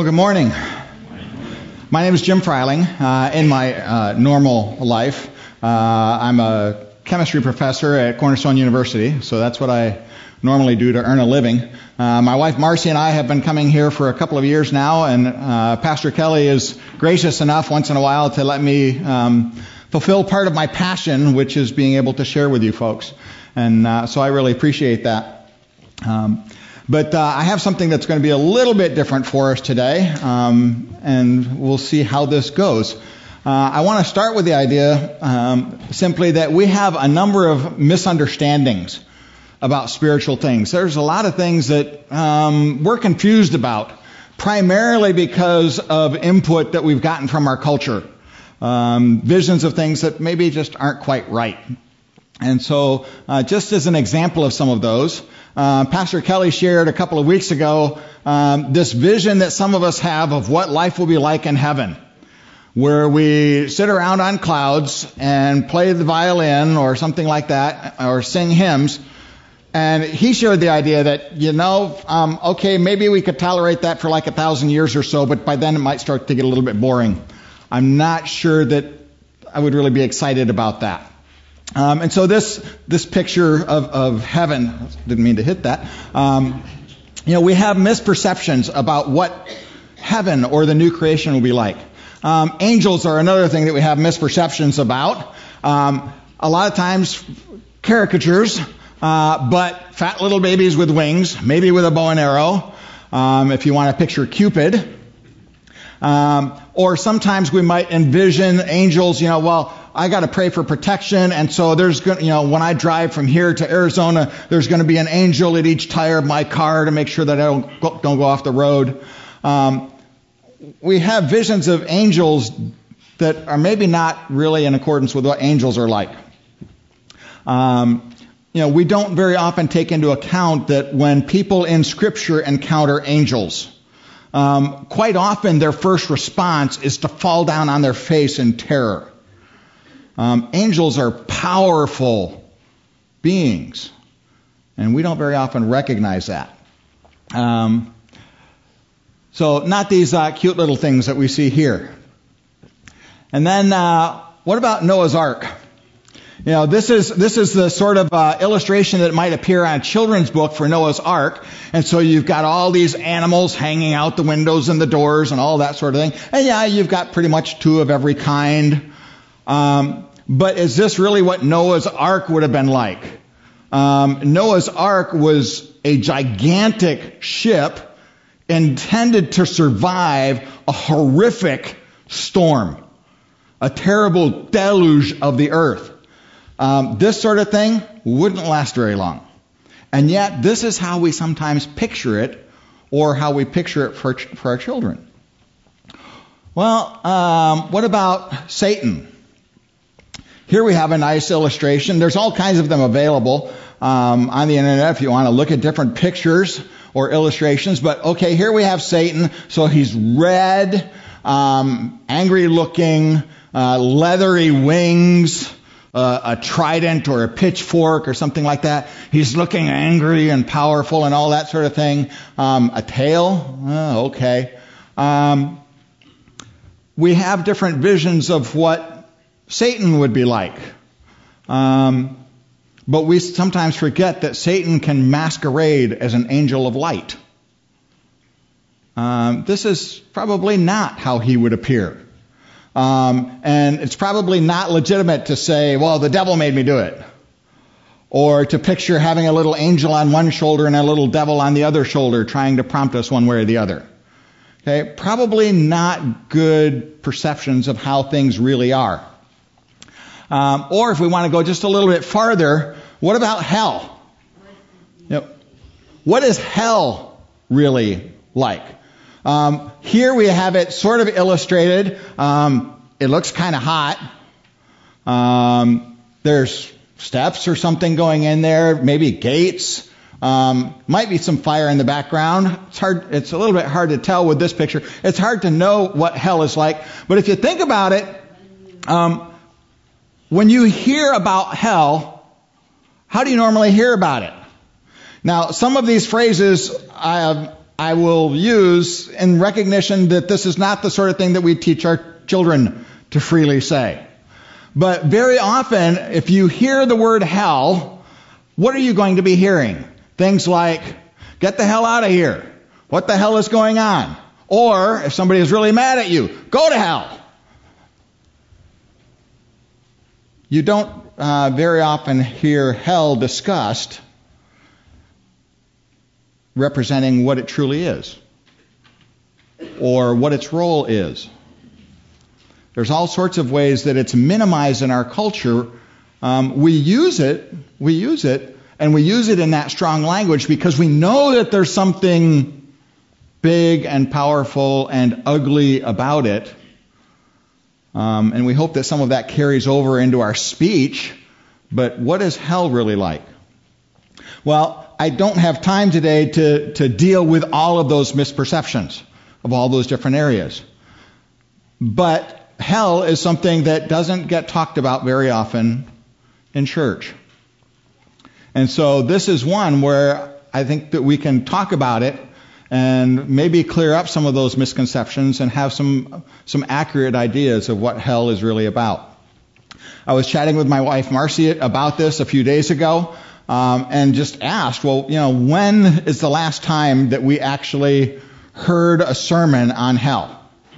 Well, good morning. My name is Jim Freiling. In my normal life, I'm a chemistry professor at Cornerstone University, so that's what I normally do to earn a living. My wife Marcy and I have been coming here for a couple of years now, and Pastor Kelly is gracious enough once in a while to let me fulfill part of my passion, which is being able to share with you folks. And so I really appreciate that. But I have something that's going to be a little bit different for us today, and we'll see how this goes. I want to start with the idea simply that we have a number of misunderstandings about spiritual things. There's a lot of things that we're confused about, primarily because of input that we've gotten from our culture, visions of things that maybe just aren't quite right. And so just as an example of some of those, Pastor Kelly shared a couple of weeks ago this vision that some of us have of what life will be like in heaven, where we sit around on clouds and play the violin or something like that, or sing hymns. And he shared the idea that, okay, maybe we could tolerate that for like 1,000 years or so, but by then it might start to get a little bit boring. I'm not sure that I would really be excited about that. And so this picture of heaven, didn't mean to hit that. We have misperceptions about what heaven or the new creation will be like. Angels are another thing that we have misperceptions about. A lot of times caricatures, but fat little babies with wings, maybe with a bow and arrow, if you want to picture Cupid. Or sometimes we might envision angels, I got to pray for protection, and so there's, when I drive from here to Arizona, there's going to be an angel at each tire of my car to make sure that I don't go off the road. We have visions of angels that are maybe not really in accordance with what angels are like. We don't very often take into account that when people in Scripture encounter angels, quite often their first response is to fall down on their face in terror. Angels are powerful beings, and we don't very often recognize that. So not these cute little things that we see here. And then what about Noah's Ark? This is the sort of illustration that might appear on a children's book for Noah's Ark. And so you've got all these animals hanging out the windows and the doors and all that sort of thing. And you've got pretty much two of every kind. But is this really what Noah's Ark would have been like? Noah's Ark was a gigantic ship intended to survive a horrific storm, a terrible deluge of the earth. This sort of thing wouldn't last very long. And yet, this is how we sometimes picture it, or how we picture it for our children. Well, what about Satan? Here we have a nice illustration. There's all kinds of them available on the internet if you want to look at different pictures or illustrations. But okay, here we have Satan. So he's red, angry looking, leathery wings, a trident or a pitchfork or something like that. He's looking angry and powerful and all that sort of thing. A tail? Okay. We have different visions of what Satan would be like. But we sometimes forget that Satan can masquerade as an angel of light. This is probably not how he would appear. And it's probably not legitimate to say, well, the devil made me do it. Or to picture having a little angel on one shoulder and a little devil on the other shoulder trying to prompt us one way or the other. Okay, probably not good perceptions of how things really are. Or if we want to go just a little bit farther, what about hell? What is hell really like? Here we have it sort of illustrated. It looks kind of hot. There's steps or something going in there, maybe gates. Might be some fire in the background. It's a little bit hard to tell with this picture. It's hard to know what hell is like. But if you think about it, when you hear about hell, how do you normally hear about it? Now, some of these phrases I will use in recognition that this is not the sort of thing that we teach our children to freely say. But very often, if you hear the word hell, what are you going to be hearing? Things like, get the hell out of here. What the hell is going on? Or, if somebody is really mad at you, go to hell. You don't very often hear hell discussed representing what it truly is or what its role is. There's all sorts of ways that it's minimized in our culture. We use it, and we use it in that strong language because we know that there's something big and powerful and ugly about it. And we hope that some of that carries over into our speech. But what is hell really like? Well, I don't have time today to deal with all of those misperceptions of all those different areas. But hell is something that doesn't get talked about very often in church. And so this is one where I think that we can talk about it and maybe clear up some of those misconceptions and have some accurate ideas of what hell is really about. I was chatting with my wife Marcy about this a few days ago and just asked, well, when is the last time that we actually heard a sermon on hell?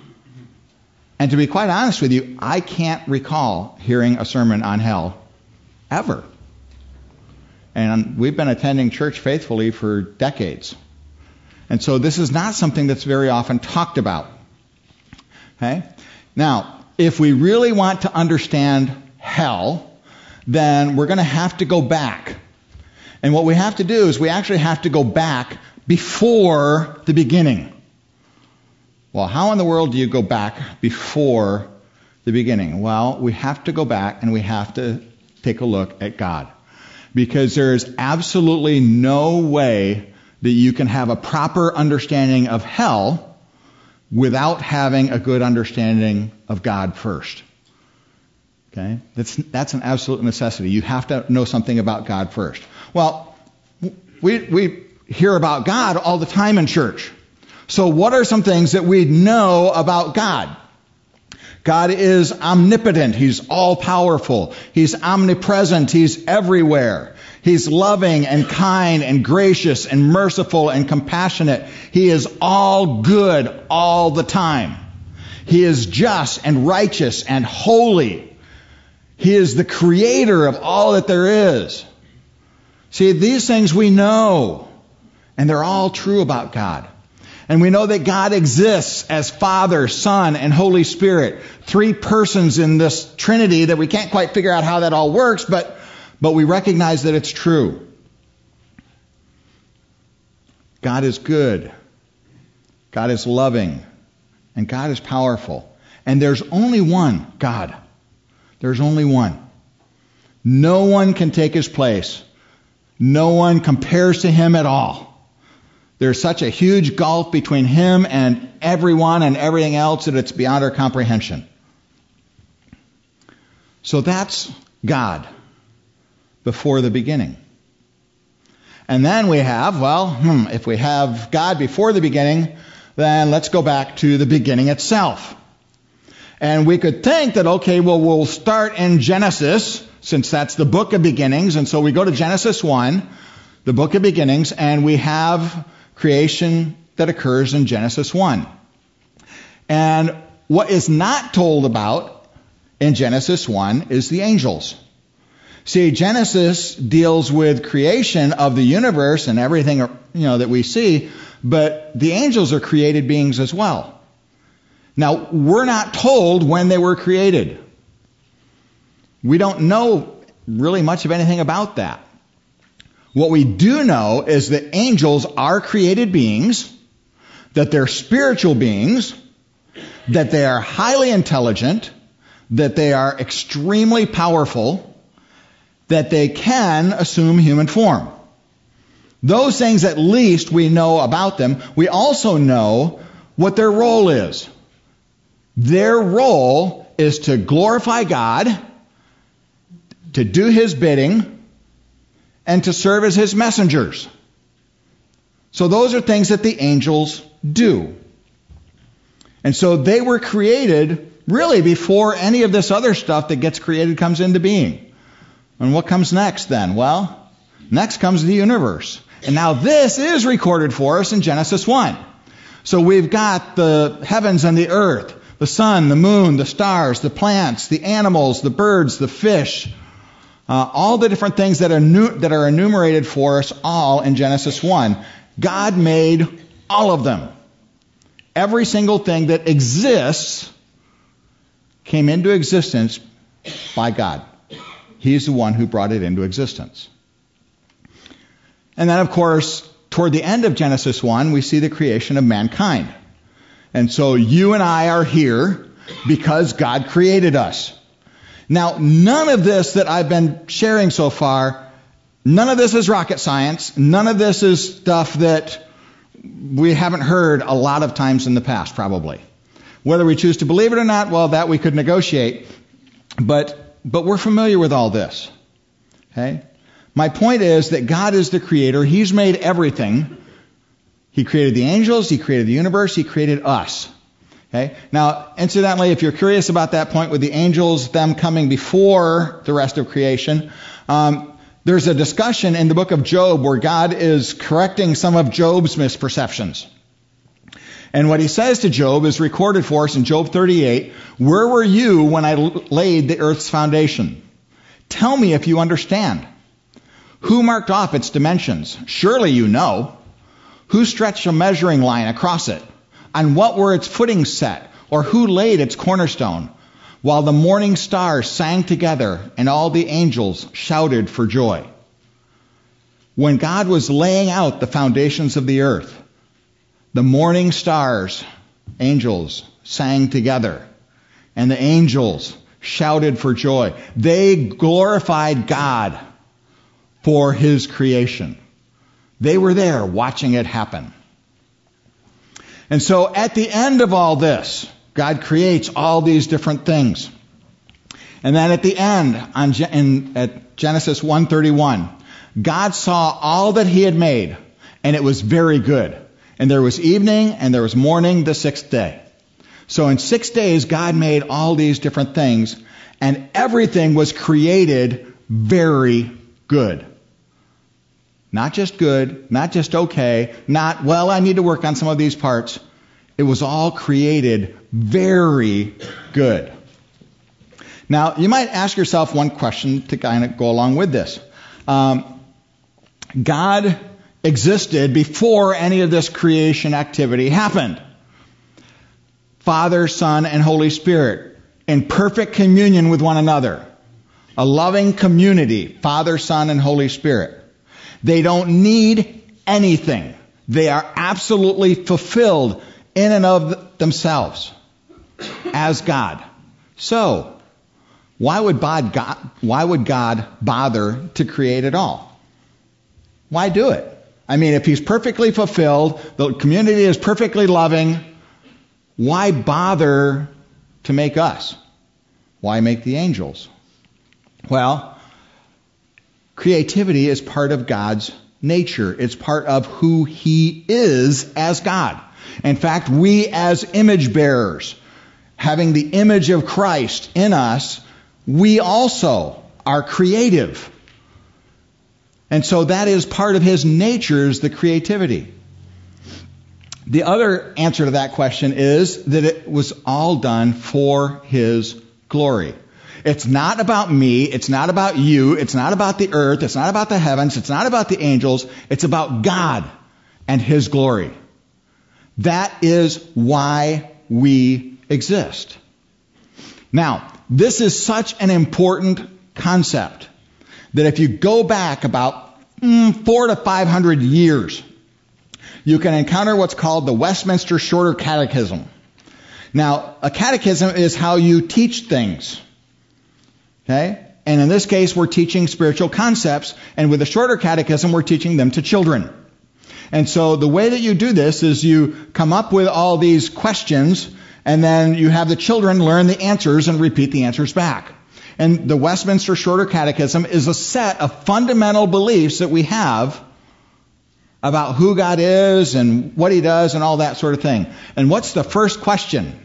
And to be quite honest with you, I can't recall hearing a sermon on hell ever. And we've been attending church faithfully for decades. And so this is not something that's very often talked about. Okay? Now, if we really want to understand hell, then we're going to have to go back. And what we have to do is we actually have to go back before the beginning. Well, how in the world do you go back before the beginning? Well, we have to go back and we have to take a look at God. Because there is absolutely no way that you can have a proper understanding of hell without having a good understanding of God first. Okay? That's an absolute necessity. You have to know something about God first. Well, we hear about God all the time in church. So what are some things that we know about God? God is omnipotent. He's all-powerful. He's omnipresent. He's everywhere. He's loving and kind and gracious and merciful and compassionate. He is all good all the time. He is just and righteous and holy. He is the creator of all that there is. See, these things we know, and they're all true about God. And we know that God exists as Father, Son, and Holy Spirit. 3 persons in this Trinity that we can't quite figure out how that all works, but we recognize that it's true. God is good. God is loving. And God is powerful. And there's only one God. There's only one. No one can take his place. No one compares to him at all. There's such a huge gulf between him and everyone and everything else that it's beyond our comprehension. So that's God before the beginning. And then we have, if we have God before the beginning, then let's go back to the beginning itself. And we could think that, we'll start in Genesis, since that's the book of beginnings. And so we go to Genesis 1, the book of beginnings, and we have creation that occurs in Genesis 1. And what is not told about in Genesis 1 is the angels. See, Genesis deals with creation of the universe and everything, that we see, but the angels are created beings as well. Now, we're not told when they were created. We don't know really much of anything about that. What we do know is that angels are created beings, that they're spiritual beings, that they are highly intelligent, that they are extremely powerful, that they can assume human form. Those things at least we know about them. We also know what their role is. Their role is to glorify God, to do his bidding, and to serve as his messengers. So those are things that the angels do. And so they were created really before any of this other stuff that gets created comes into being. And what comes next then? Well, next comes the universe. And now this is recorded for us in Genesis 1. So we've got the heavens and the earth, the sun, the moon, the stars, the plants, the animals, the birds, the fish, all the different things that are enumerated for us all in Genesis 1. God made all of them. Every single thing that exists came into existence by God. He's the one who brought it into existence. And then, of course, toward the end of Genesis 1, we see the creation of mankind. And so you and I are here because God created us. Now, none of this that I've been sharing so far, none of this is rocket science. None of this is stuff that we haven't heard a lot of times in the past, probably. Whether we choose to believe it or not, well, that we could negotiate. But we're familiar with all this. Okay? My point is that God is the creator. He's made everything. He created the angels. He created the universe. He created us. Okay? Now, incidentally, if you're curious about that point with the angels, them coming before the rest of creation, there's a discussion in the book of Job where God is correcting some of Job's misperceptions. And what he says to Job is recorded for us in Job 38. Where were you when I laid the earth's foundation? Tell me if you understand. Who marked off its dimensions? Surely you know. Who stretched a measuring line across it? On what were its footings set? Or who laid its cornerstone? While the morning stars sang together and all the angels shouted for joy. When God was laying out the foundations of the earth, the morning stars, angels, sang together. And the angels shouted for joy. They glorified God for his creation. They were there watching it happen. And so at the end of all this, God creates all these different things. And then at the end, at Genesis 1:31, God saw all that he had made, and it was very good. And there was evening, and there was morning the sixth day. So in 6 days, God made all these different things, and everything was created very good. Not just good, not just okay, not, well, I need to work on some of these parts. It was all created very good. Now, you might ask yourself one question to kind of go along with this. God existed before any of this creation activity happened. Father, Son, and Holy Spirit in perfect communion with one another. A loving community, Father, Son, and Holy Spirit. They don't need anything. They are absolutely fulfilled in and of themselves as God. So, why would God bother to create it all? Why do it? I mean, if he's perfectly fulfilled, the community is perfectly loving, why bother to make us? Why make the angels? Well, creativity is part of God's nature. It's part of who he is as God. In fact, we as image bearers, having the image of Christ in us, we also are creative. And so that is part of his nature, is the creativity. The other answer to that question is that it was all done for his glory. It's not about me. It's not about you. It's not about the earth. It's not about the heavens. It's not about the angels. It's about God and his glory. That is why we exist. Now, this is such an important concept that if you go back about 400 to 500 years, you can encounter what's called the Westminster Shorter Catechism. Now, a catechism is how you teach things. Okay? And in this case, we're teaching spiritual concepts, and with the Shorter Catechism, we're teaching them to children. And so the way that you do this is you come up with all these questions, and then you have the children learn the answers and repeat the answers back. And the Westminster Shorter Catechism is a set of fundamental beliefs that we have about who God is and what he does and all that sort of thing. And what's the first question?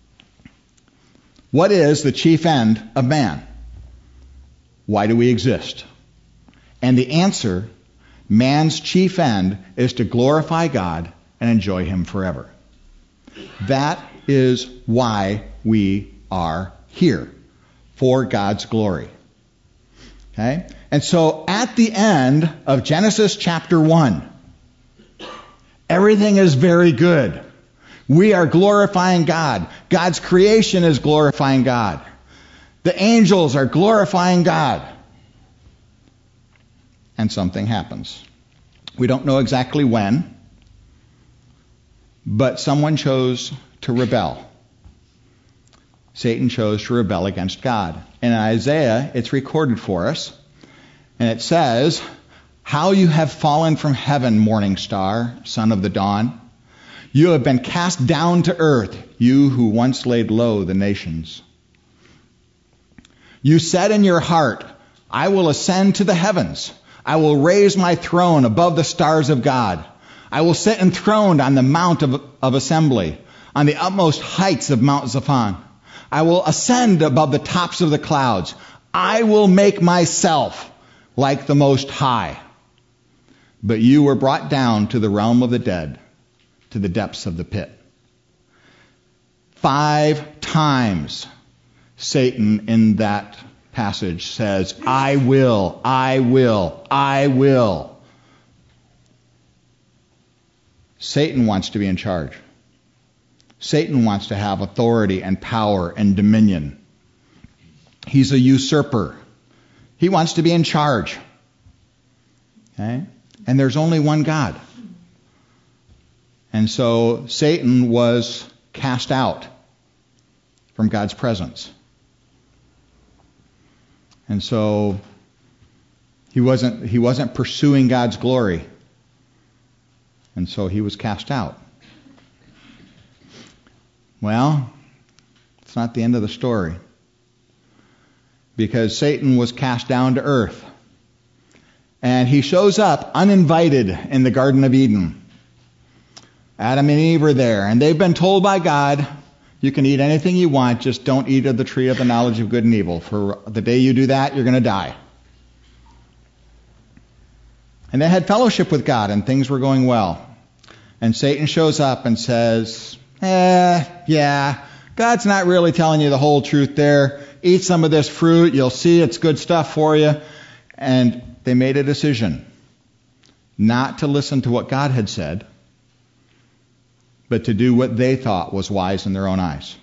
What is the chief end of man? Why do we exist? And the answer, man's chief end, is to glorify God and enjoy him forever. That is why we are here, for God's glory. Okay? And so at the end of Genesis chapter 1, everything is very good. We are glorifying God. God's creation is glorifying God. The angels are glorifying God. And something happens. We don't know exactly when, but someone chose to rebel. Satan chose to rebel against God. In Isaiah, it's recorded for us, and it says, "How you have fallen from heaven, morning star, son of the dawn. You have been cast down to earth, you who once laid low the nations. You said in your heart, I will ascend to the heavens. I will raise my throne above the stars of God. I will sit enthroned on the mount of assembly, on the utmost heights of Mount Zaphon. I will ascend above the tops of the clouds. I will make myself like the Most High. But you were brought down to the realm of the dead, to the depths of the pit." 5 times Satan in that passage says, I will, I will, I will. Satan wants to be in charge. Satan wants to have authority and power and dominion. He's a usurper. He wants to be in charge. Okay? And there's only one God. And so Satan was cast out from God's presence. And so he wasn't pursuing God's glory. And so he was cast out. Well, it's not the end of the story. Because Satan was cast down to earth. And he shows up uninvited in the Garden of Eden. Adam and Eve are there, and they've been told by God, you can eat anything you want, just don't eat of the tree of the knowledge of good and evil. For the day you do that, you're going to die. And they had fellowship with God, and things were going well. And Satan shows up and says, yeah, God's not really telling you the whole truth there. Eat some of this fruit, you'll see it's good stuff for you. And they made a decision not to listen to what God had said, but to do what they thought was wise in their own eyes.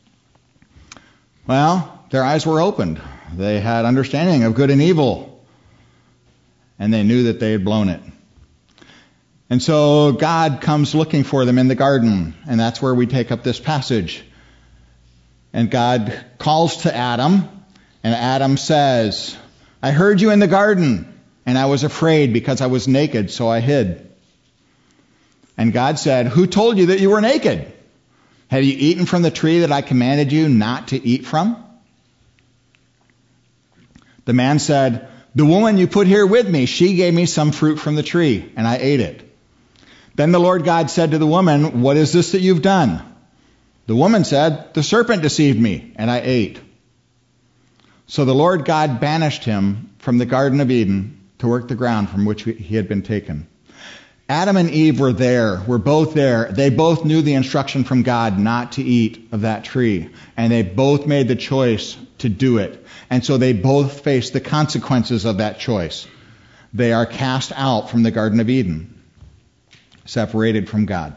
Well, their eyes were opened. They had understanding of good and evil. And they knew that they had blown it. And so God comes looking for them in the garden. And that's where we take up this passage. And God calls to Adam. And Adam says, I heard you in the garden. And I was afraid because I was naked, so I hid. And God said, who told you that you were naked? Have you eaten from the tree that I commanded you not to eat from? The man said, the woman you put here with me, she gave me some fruit from the tree, and I ate it. Then the Lord God said to the woman, what is this that you've done? The woman said, the serpent deceived me, and I ate. So the Lord God banished him from the Garden of Eden to work the ground from which he had been taken. Adam and Eve were both there. They both knew the instruction from God not to eat of that tree. And they both made the choice to do it. And so they both faced the consequences of that choice. They are cast out from the Garden of Eden, separated from God.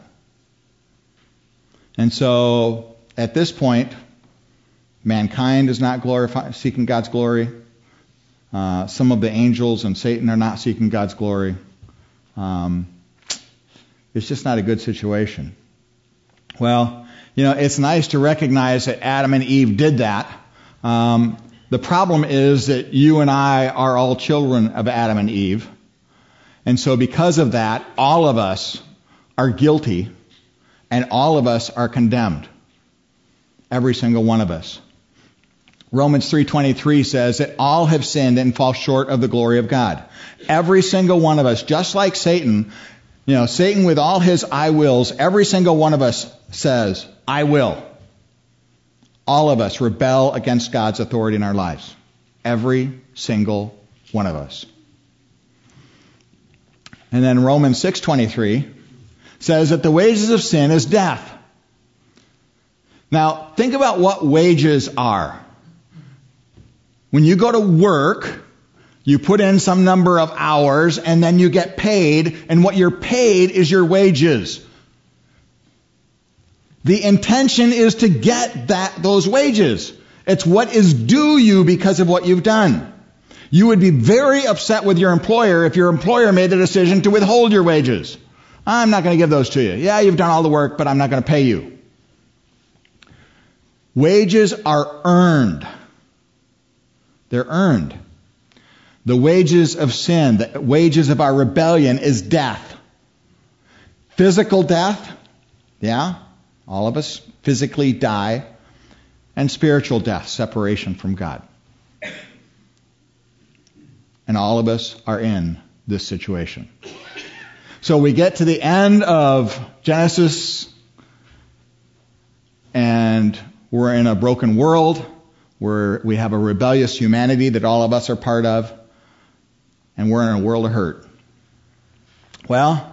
And so at this point, mankind is not seeking God's glory. Some of the angels and Satan are not seeking God's glory. It's just not a good situation. Well, it's nice to recognize that Adam and Eve did that. The problem is that you and I are all children of Adam and Eve. And so because of that, all of us are guilty and all of us are condemned. Every single one of us. Romans 3:23 says that all have sinned and fall short of the glory of God. Every single one of us, just like Satan, Satan with all his I wills, every single one of us says, I will. All of us rebel against God's authority in our lives. Every single one of us. And then Romans 6:23 says that the wages of sin is death. Now, think about what wages are. When you go to work, you put in some number of hours and then you get paid, and what you're paid is your wages. The intention is to get those wages. It's what is due you because of what you've done. You would be very upset with your employer if your employer made the decision to withhold your wages. I'm not going to give those to you. Yeah, you've done all the work, but I'm not going to pay you. Wages are earned. They're earned. The wages of sin, the wages of our rebellion is death. Physical death, yeah, all of us physically die, and spiritual death, separation from God. And all of us are in this situation. So we get to the end of Genesis, and we're in a broken world where we have a rebellious humanity that all of us are part of, and we're in a world of hurt. Well,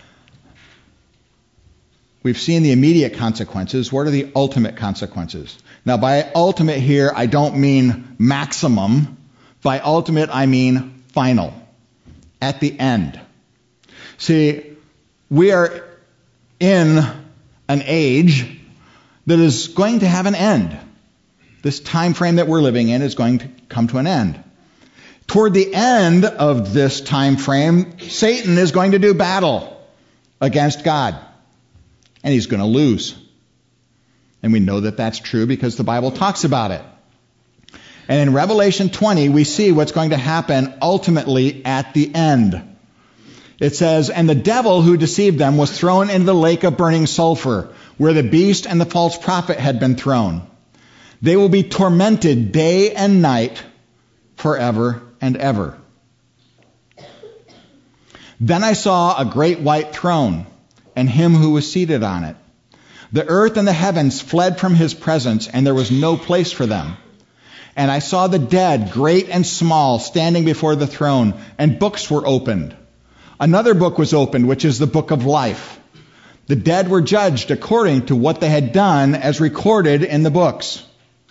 we've seen the immediate consequences. What are the ultimate consequences? Now, by ultimate here, I don't mean maximum. By ultimate, I mean final. At the end. See, we are in an age that is going to have an end. This time frame that we're living in is going to come to an end. Toward the end of this time frame, Satan is going to do battle against God. And he's going to lose. And we know that that's true because the Bible talks about it. And in Revelation 20, we see what's going to happen ultimately at the end. It says, and the devil who deceived them was thrown into the lake of burning sulfur, where the beast and the false prophet had been thrown. They will be tormented day and night forever and ever. Then I saw a great white throne, and him who was seated on it. The earth and the heavens fled from his presence, and there was no place for them. And I saw the dead, great and small, standing before the throne, and books were opened. Another book was opened, which is the book of life. The dead were judged according to what they had done as recorded in the books.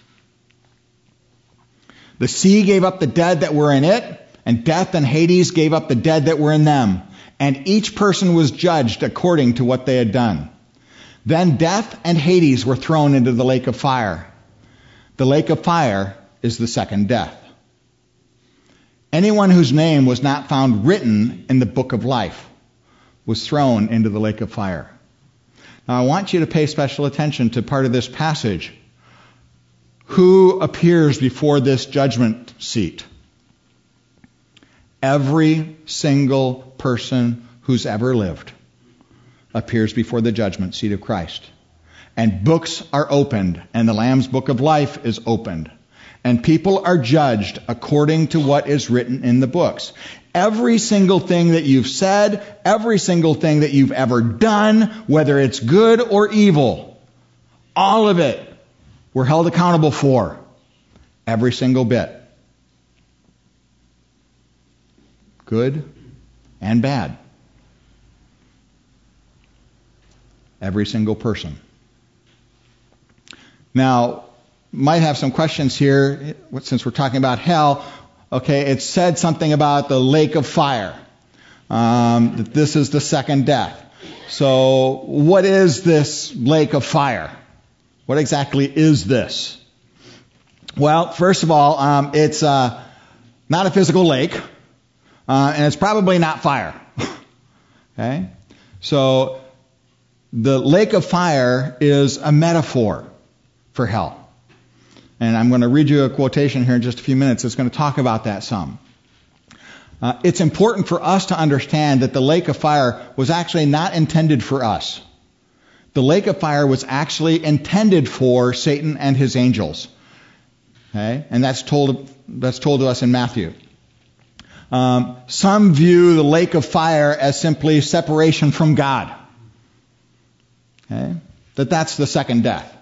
The sea gave up the dead that were in it, and death and Hades gave up the dead that were in them. And each person was judged according to what they had done. Then death and Hades were thrown into the lake of fire. The lake of fire is the second death. Anyone whose name was not found written in the book of life was thrown into the lake of fire. Now I want you to pay special attention to part of this passage. Who appears before this judgment seat? Every single person who's ever lived appears before the judgment seat of Christ. And books are opened, and the Lamb's book of life is opened. And people are judged according to what is written in the books. Every single thing that you've said, every single thing that you've ever done, whether it's good or evil, all of it we're held accountable for. Every single bit. Good and bad. Every single person. Now, might have some questions here, since we're talking about hell. Okay, it said something about the lake of fire. That this is the second death. So, what is this lake of fire? What exactly is this? Well, first of all, it's not a physical lake, and it's probably not fire. Okay? So, the lake of fire is a metaphor for hell. And I'm going to read you a quotation here in just a few minutes that's going to talk about that some. It's important for us to understand that the lake of fire was actually not intended for us. The lake of fire was actually intended for Satan and his angels. Okay? And that's told to us in Matthew. Some view the lake of fire as simply separation from God. Okay? That's the second death.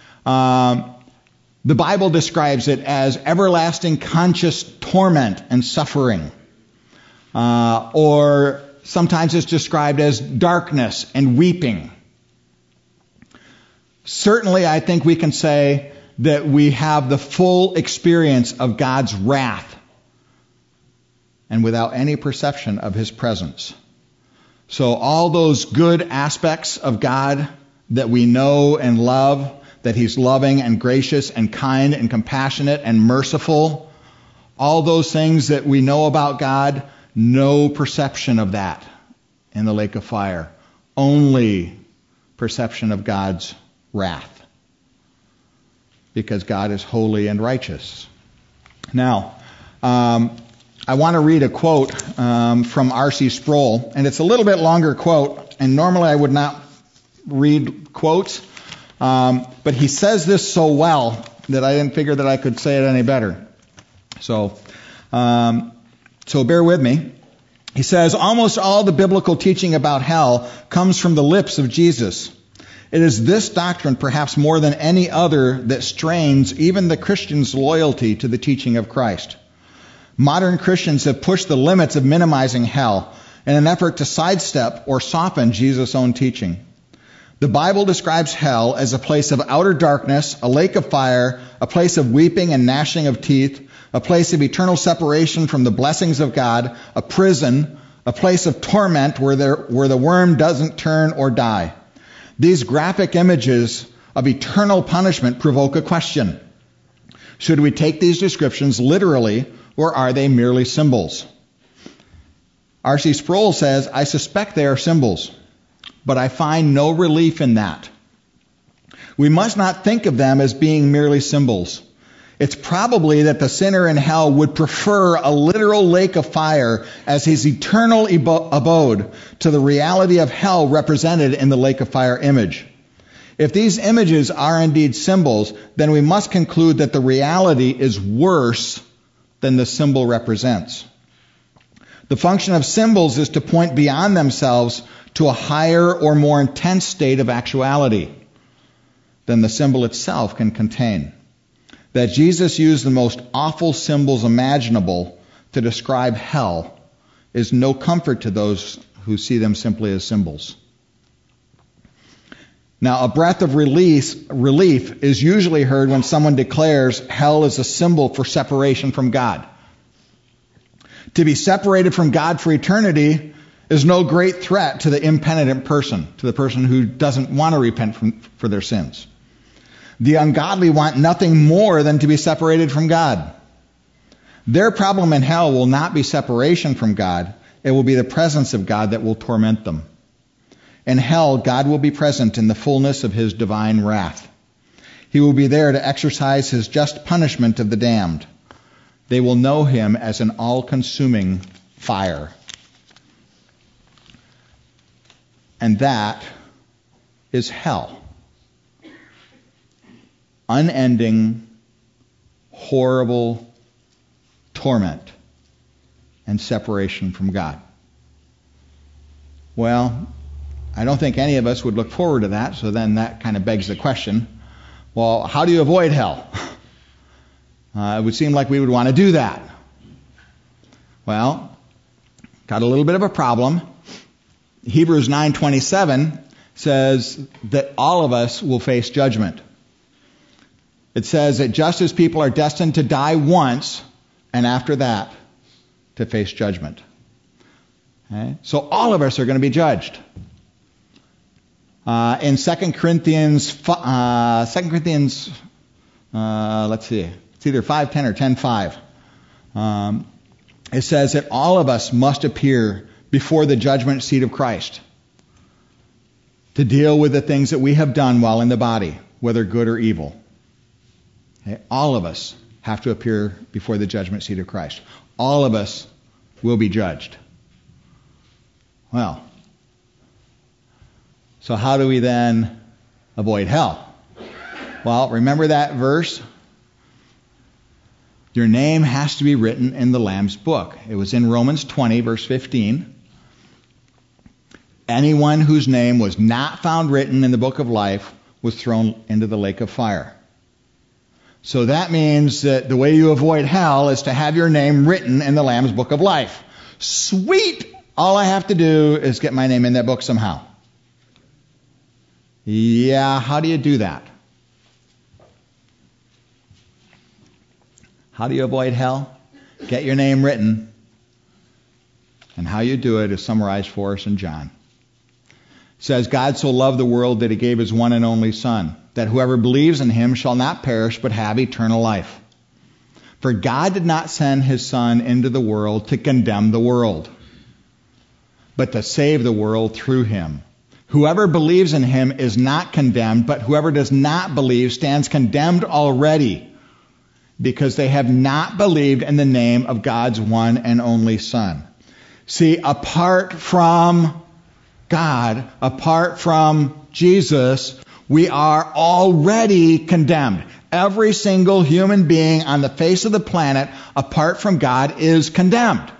The Bible describes it as everlasting conscious torment and suffering. Or sometimes it's described as darkness and weeping. Certainly, I think we can say that we have the full experience of God's wrath and without any perception of His presence. So all those good aspects of God that we know and love, that He's loving and gracious and kind and compassionate and merciful, all those things that we know about God, no perception of that in the lake of fire. Only perception of God's wrath. Because God is holy and righteous. Now, I want to read a quote from R.C. Sproul, and it's a little bit longer quote, and normally I would not read quotes, but he says this so well that I didn't figure that I could say it any better. So bear with me. He says, almost all the biblical teaching about hell comes from the lips of Jesus. It is this doctrine, perhaps more than any other, that strains even the Christian's loyalty to the teaching of Christ. Modern Christians have pushed the limits of minimizing hell in an effort to sidestep or soften Jesus' own teaching. The Bible describes hell as a place of outer darkness, a lake of fire, a place of weeping and gnashing of teeth, a place of eternal separation from the blessings of God, a prison, a place of torment where the worm doesn't turn or die. These graphic images of eternal punishment provoke a question. Should we take these descriptions literally, or are they merely symbols? R.C. Sproul says, I suspect they are symbols, but I find no relief in that. We must not think of them as being merely symbols. It's probably that the sinner in hell would prefer a literal lake of fire as his eternal abode to the reality of hell represented in the lake of fire image. If these images are indeed symbols, then we must conclude that the reality is worse than the symbol represents. The function of symbols is to point beyond themselves to a higher or more intense state of actuality than the symbol itself can contain. That Jesus used the most awful symbols imaginable to describe hell is no comfort to those who see them simply as symbols. Now, a breath of relief is usually heard when someone declares hell is a symbol for separation from God. To be separated from God for eternity is no great threat to the impenitent person, to the person who doesn't want to repent for their sins. The ungodly want nothing more than to be separated from God. Their problem in hell will not be separation from God. It will be the presence of God that will torment them. In hell, God will be present in the fullness of His divine wrath. He will be there to exercise His just punishment of the damned. They will know Him as an all-consuming fire. And that is hell. Unending, horrible torment and separation from God. Well, I don't think any of us would look forward to that, so then that kind of begs the question, well, how do you avoid hell? It would seem like we would want to do that. Well, got a little bit of a problem. Hebrews 9:27 says that all of us will face judgment. It says that just as people are destined to die once, and after that, to face judgment. Okay? So all of us are going to be judged. In 2 Corinthians, let's see, it's either 5:10 or 10:5. It says that all of us must appear before the judgment seat of Christ to deal with the things that we have done while in the body, whether good or evil. Okay? All of us have to appear before the judgment seat of Christ. All of us will be judged. Well, so how do we then avoid hell? Well, remember that verse? Your name has to be written in the Lamb's book. It was in Romans 20, verse 15. Anyone whose name was not found written in the book of life was thrown into the lake of fire. So that means that the way you avoid hell is to have your name written in the Lamb's book of life. Sweet! All I have to do is get my name in that book somehow. Yeah, how do you do that? How do you avoid hell? Get your name written. And how you do it is summarized for us in John. It says, God so loved the world that he gave his one and only Son, that whoever believes in him shall not perish but have eternal life. For God did not send his Son into the world to condemn the world, but to save the world through him. Whoever believes in him is not condemned, but whoever does not believe stands condemned already, because they have not believed in the name of God's one and only Son. See, apart from God, apart from Jesus, we are already condemned. Every single human being on the face of the planet, apart from God, is condemned.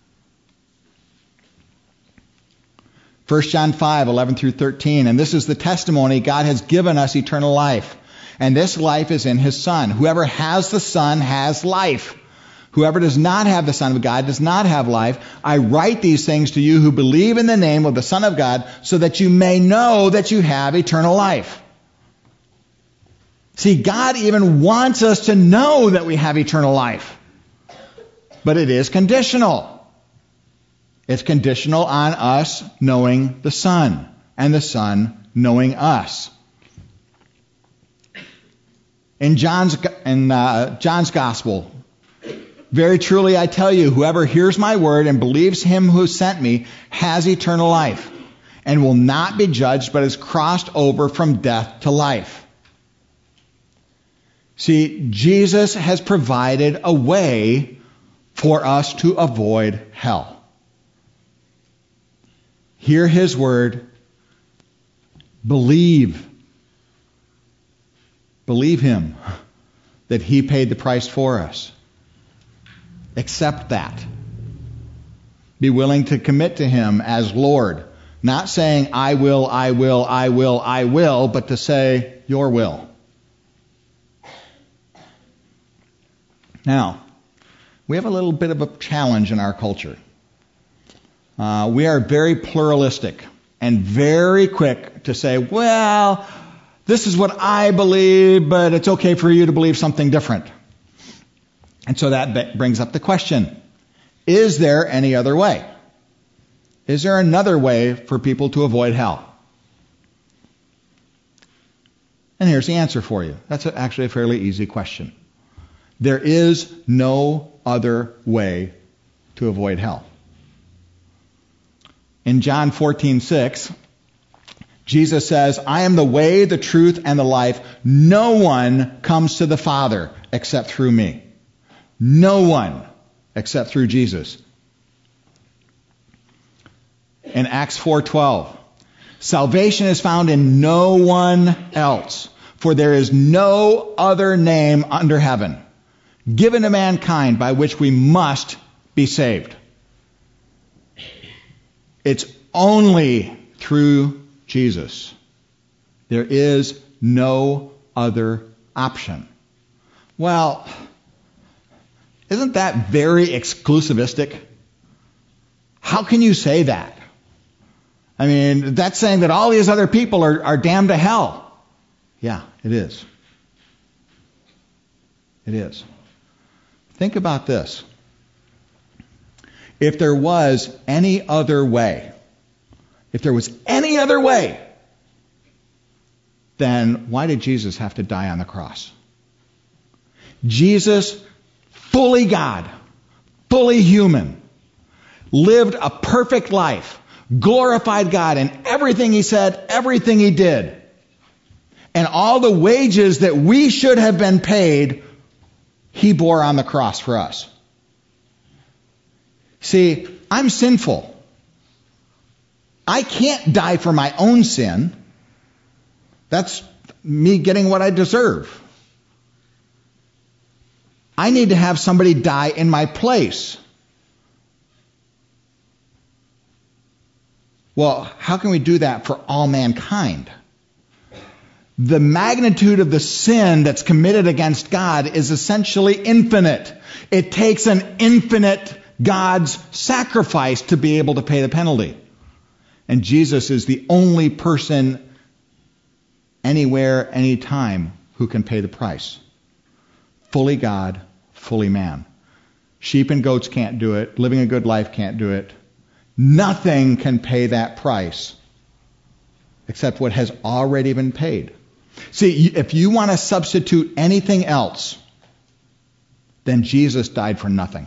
1 John 5, 11 through 13, and this is the testimony: God has given us eternal life, and this life is in his Son. Whoever has the Son has life. Whoever does not have the Son of God does not have life. I write these things to you who believe in the name of the Son of God, so that you may know that you have eternal life. See, God even wants us to know that we have eternal life. But it is conditional. It's conditional on us knowing the Son, and the Son knowing us. In John's Gospel, very truly I tell you, whoever hears my word and believes him who sent me has eternal life, and will not be judged, but is crossed over from death to life. See, Jesus has provided a way for us to avoid hell. Hear his word. Believe. Believe him that he paid the price for us. Accept that. Be willing to commit to him as Lord. Not saying, I will, I will, I will, I will, but to say, your will. Now, we have a little bit of a challenge in our culture. We are very pluralistic and very quick to say, well, this is what I believe, but it's okay for you to believe something different. And so that brings up the question, is there any other way? Is there another way for people to avoid hell? And here's the answer for you. That's actually a fairly easy question. There is no other way to avoid hell. In John 14:6, Jesus says, I am the way, the truth, and the life. No one comes to the Father except through me. No one except through Jesus. In Acts 4:12, salvation is found in no one else, for there is no other name under heaven given to mankind by which we must be saved. It's only through Jesus. There is no other option. Well, isn't that very exclusivistic? How can you say that? I mean, that's saying that all these other people are damned to hell. Yeah, it is. It is. Think about this. If there was any other way, then why did Jesus have to die on the cross? Jesus, fully God, fully human, lived a perfect life, glorified God in everything he said, everything he did. And all the wages that we should have been paid, he bore on the cross for us. See, I'm sinful. I can't die for my own sin. That's me getting what I deserve. I need to have somebody die in my place. Well, how can we do that for all mankind? The magnitude of the sin that's committed against God is essentially infinite. It takes an infinite God's sacrifice to be able to pay the penalty. And Jesus is the only person anywhere, anytime who can pay the price. Fully God, fully man. Sheep and goats can't do it. Living a good life can't do it. Nothing can pay that price except what has already been paid. See, if you want to substitute anything else, then Jesus died for nothing.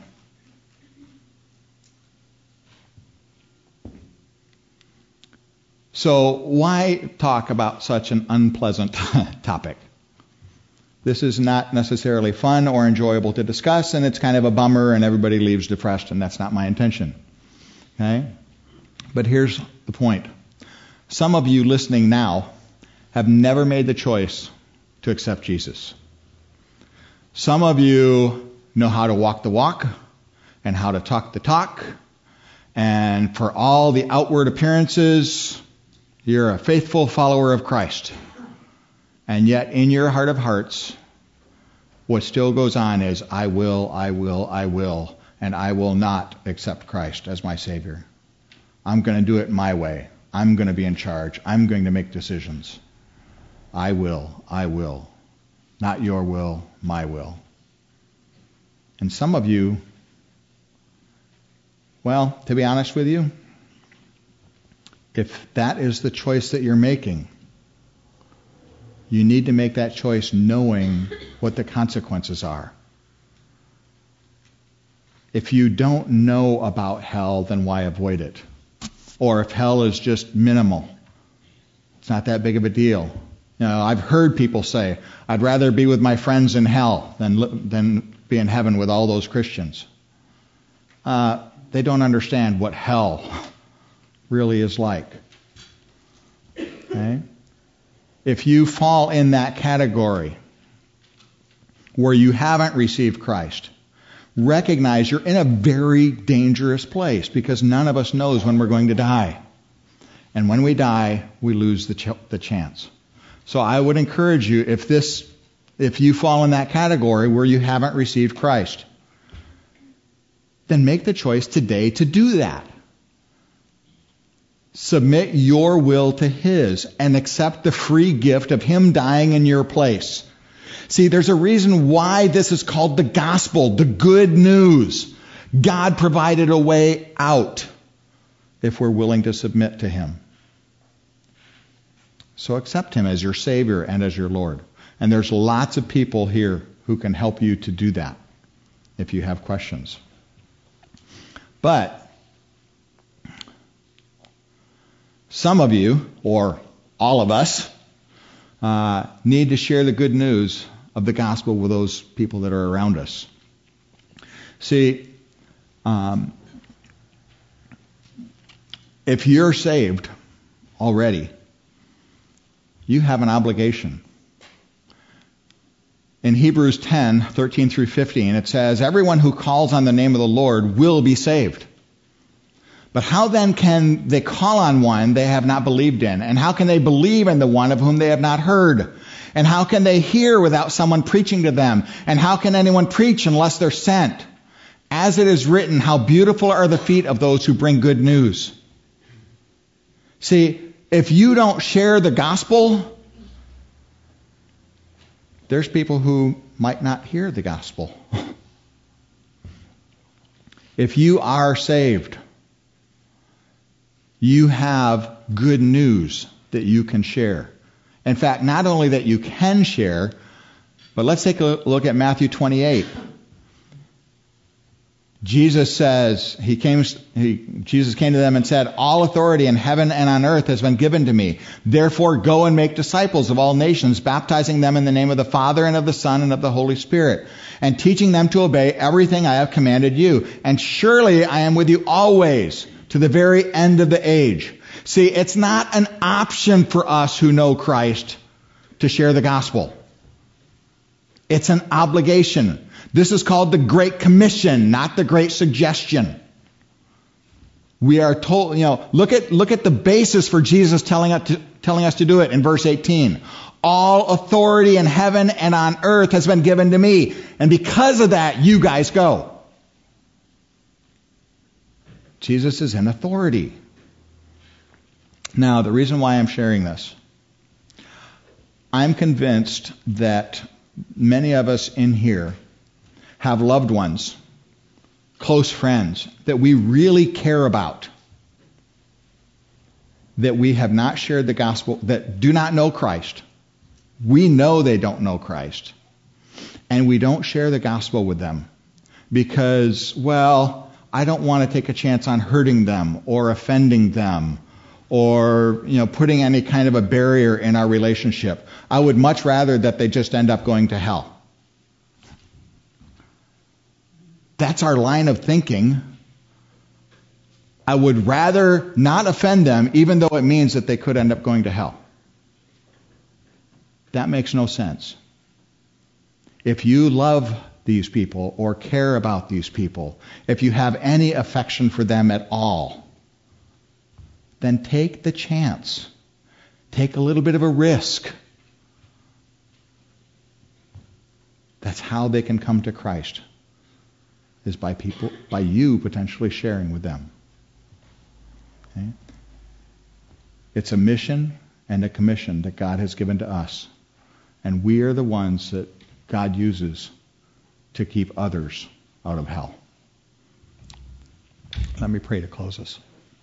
So why talk about such an unpleasant topic? This is not necessarily fun or enjoyable to discuss, and it's kind of a bummer, and everybody leaves depressed, and that's not my intention. Okay? But here's the point. Some of you listening now have never made the choice to accept Jesus. Some of you know how to walk the walk and how to talk the talk, and for all the outward appearances, you're a faithful follower of Christ. And yet in your heart of hearts, what still goes on is, I will, and I will not accept Christ as my Savior. I'm going to do it my way. I'm going to be in charge. I'm going to make decisions. I will. Not your will, my will. And some of you, well, to be honest with you, if that is the choice that you're making, you need to make that choice knowing what the consequences are. If you don't know about hell, then why avoid it? Or if hell is just minimal, it's not that big of a deal. You know, I've heard people say, I'd rather be with my friends in hell than be in heaven with all those Christians. They don't understand what hell really is like. Okay? If you fall in that category where you haven't received Christ, recognize you're in a very dangerous place, because none of us knows when we're going to die. And when we die, we lose the chance. So I would encourage you, if you fall in that category where you haven't received Christ, then make the choice today to do that. Submit your will to His and accept the free gift of Him dying in your place. See, there's a reason why this is called the gospel, the good news. God provided a way out if we're willing to submit to Him. So accept Him as your Savior and as your Lord. And there's lots of people here who can help you to do that if you have questions. But some of you, or all of us, need to share the good news of the gospel with those people that are around us. See, if you're saved already, you have an obligation. In Hebrews 10:13 through 15, it says, everyone who calls on the name of the Lord will be saved. But how then can they call on one they have not believed in? And how can they believe in the one of whom they have not heard? And how can they hear without someone preaching to them? And how can anyone preach unless they're sent? As it is written, how beautiful are the feet of those who bring good news. See, if you don't share the gospel, there's people who might not hear the gospel. If you are saved, you have good news that you can share. In fact, not only that you can share, but let's take a look at Matthew 28. Jesus says, Jesus came to them and said, all authority in heaven and on earth has been given to me. Therefore go and make disciples of all nations, baptizing them in the name of the Father and of the Son and of the Holy Spirit, and teaching them to obey everything I have commanded you. And surely I am with you always, to the very end of the age. See, it's not an option for us who know Christ to share the gospel. It's an obligation. This is called the Great Commission, not the Great Suggestion. We are told, look at the basis for Jesus telling us to do it in verse 18. All authority in heaven and on earth has been given to me. And because of that, you guys go. Jesus is in authority. Now, the reason why I'm sharing this, I'm convinced that many of us in here have loved ones, close friends, that we really care about, that we have not shared the gospel, that do not know Christ. We know they don't know Christ. And we don't share the gospel with them because, I don't want to take a chance on hurting them or offending them or, putting any kind of a barrier in our relationship. I would much rather that they just end up going to hell. That's our line of thinking. I would rather not offend them, even though it means that they could end up going to hell. That makes no sense. If you love these people or care about these people, if you have any affection for them at all, then take the chance. Take a little bit of a risk. That's how they can come to Christ, is by you potentially sharing with them. Okay? It's a mission and a commission that God has given to us. And we are the ones that God uses to keep others out of hell. Let me pray to close us.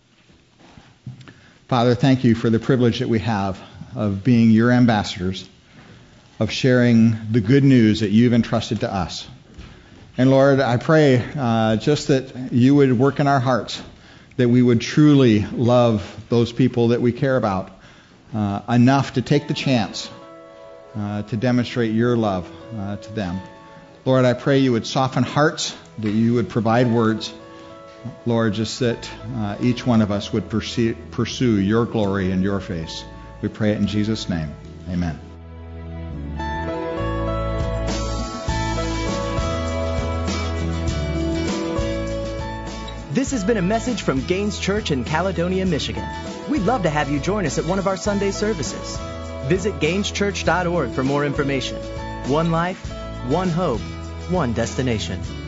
Father, thank you for the privilege that we have of being your ambassadors, of sharing the good news that you've entrusted to us. And Lord, I pray just that you would work in our hearts, that we would truly love those people that we care about enough to take the chance to demonstrate your love to them. Lord, I pray you would soften hearts, that you would provide words. Lord, just that each one of us would pursue your glory and your face. We pray it in Jesus' name. Amen. This has been a message from Gaines Church in Caledonia, Michigan. We'd love to have you join us at one of our Sunday services. Visit GainesChurch.org for more information. One life, one hope, one destination.